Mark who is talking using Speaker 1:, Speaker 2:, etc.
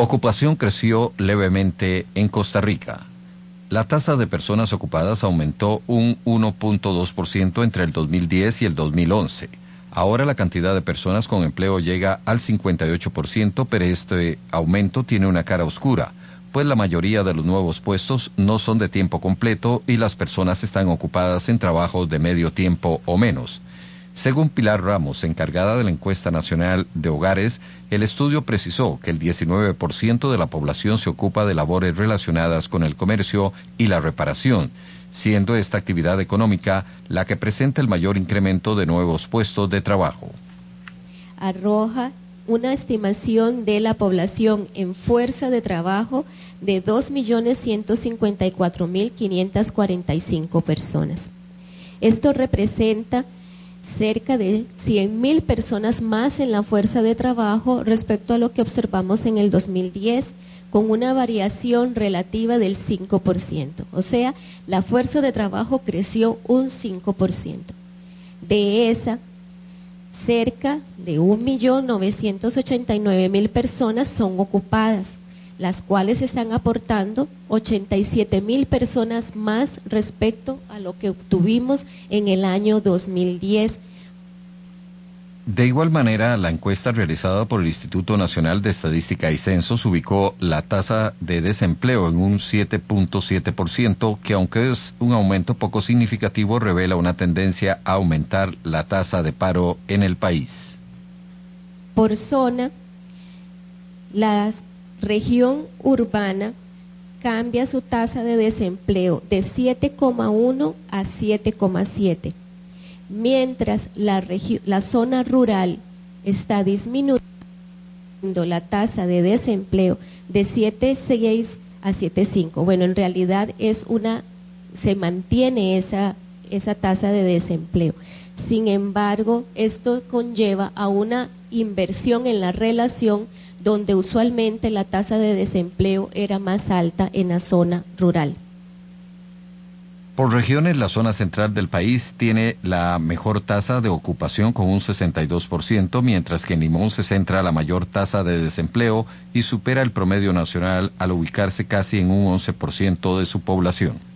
Speaker 1: Ocupación creció levemente en Costa Rica. La tasa de personas ocupadas aumentó un 1.2% entre el 2010 y el 2011. Ahora la cantidad de personas con empleo llega al 58%, pero este aumento tiene una cara oscura, pues la mayoría de los nuevos puestos no son de tiempo completo y las personas están ocupadas en trabajos de medio tiempo o menos. Según Pilar Ramos, encargada de la encuesta nacional de hogares, el estudio precisó que el 19% de la población se ocupa de labores relacionadas con el comercio y la reparación, siendo esta actividad económica la que presenta el mayor incremento de nuevos puestos de trabajo.
Speaker 2: Arroja una estimación de la población en fuerza de trabajo de 2.154.545 personas. Esto representa cerca de 100.000 personas más en la fuerza de trabajo respecto a lo que observamos en el 2010, con una variación relativa del 5%. O sea, la fuerza de trabajo creció un 5%. De esa, cerca de 1.989.000 personas son ocupadas, las cuales están aportando 87.000 personas más respecto a lo que obtuvimos en el año 2010.
Speaker 1: De igual manera, la encuesta realizada por el Instituto Nacional de Estadística y Censos ubicó la tasa de desempleo en un 7.7%, que aunque es un aumento poco significativo, revela una tendencia a aumentar la tasa de paro en el país.
Speaker 2: Por zona, la región urbana cambia su tasa de desempleo de 7,1 a 7,7. Mientras la zona rural está disminuyendo la tasa de desempleo de 7,6 a 7,5. Bueno, en realidad se mantiene esa tasa de desempleo. Sin embargo, esto conlleva a una inversión en la relación donde usualmente la tasa de desempleo era más alta en la zona rural.
Speaker 1: Por regiones, la zona central del país tiene la mejor tasa de ocupación con un 62%, mientras que en Limón se centra la mayor tasa de desempleo y supera el promedio nacional al ubicarse casi en un 11% de su población.